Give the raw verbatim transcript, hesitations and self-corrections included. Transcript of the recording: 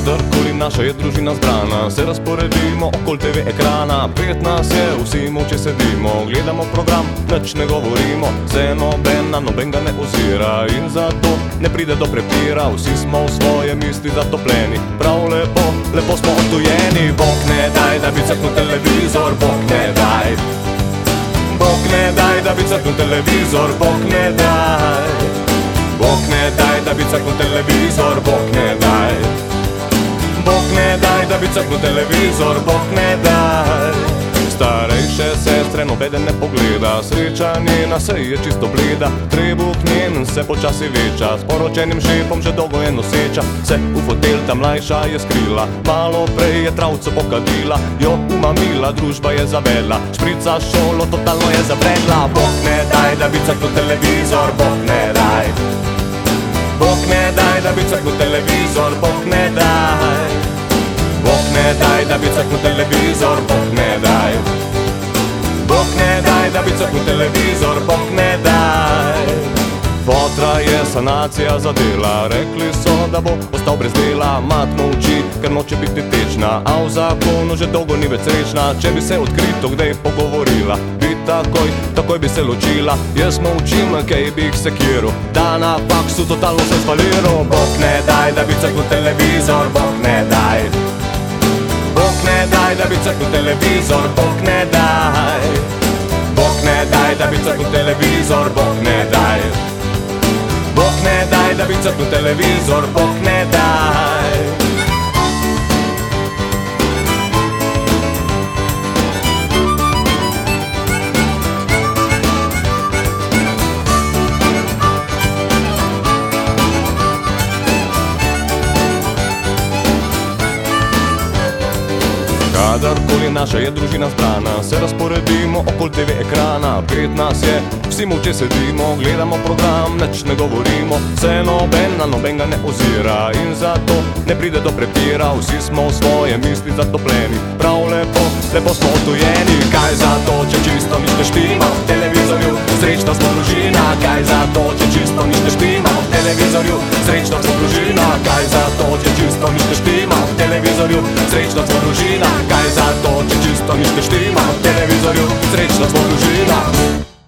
Kadarkoli naša je družina zbrana, se razporedimo okoli te ve ekrana. Pet nas je, vsi molče sedimo, gledamo program, nič ne govorimo. Se noben na noben ga ne ozira in zato ne pride do prepira. Vsi smo v svoje misli zatopljeni, prav lepo, lepo smo odtujeni. Bog ne daj, da bi crknil televizor, Bog ne daj. Bog ne daj, da bi crknil televizor, Bog ne daj. Bog ne daj, da bi crknil televizor, Bog ne daj. Bog ne daj, da bi crknil televizor, Bog ne daj. Starejše sestre nobeden ne pogleda, sreča njena se je čisto bleda. Trebuh njen se počasi veča, s poročenim šepom že dolgo je noseča. Se v fotelj ta mlajša je skrila, malo prej je travco pokadila. Jo umamila, družba je zavela, šprica šolo totalno je zabredla. Bog ne daj, da bi crknil televizor, Bog ne daj. Bog ne daj, da bi crknil televizor, Bog ne daj. Bog ne daj, da bi crknil televizor, Bog ne daj. Bog ne daj, da bi crknil televizor, Bog ne daj. Fotra je sanacija zadela, rekli so, da bo ostal brez dela. Mat molči, ker noče biti tečna, a v zakonu že dolgo ni več srečna. Če bi se odkrito kdaj pogovorila, bi takoj, takoj bi se ločila. Jaz molčim, kaj bi jih sekiral, da na faksu totalno se spaliral. Bog ne daj, da bi crknil televizor, Bog ne daj. Bog ne daj, da bi crknil televizor, Bog ne daj. Bog ne daj, da bi crknil televizor, Bog ne daj. Bog ne daj, da bi crknil televizor, Bog ne daj. Kadarkoli naša je družina zbrana, se razporedimo okoli te ve ekrana. Pet nas je, vsi molče sedimo, gledamo program, nič ne govorimo. Se noben na noben ga ne ozira in zato ne pride do prepira. Vsi smo v svoje misli zatopljeni, prav lepo, lepo smo odtujeni. Kaj zato, če čisto nič ne štima v televizorju, srečna smo družina. Kaj zato, če čisto nič ne štima v televizorju, srečna smo družina. Kaj zato, če čisto nič ne štima v televizorju, srečna smo družina. Kaj zato, če čisto nič ne štima v televizorju, srečna smo družina.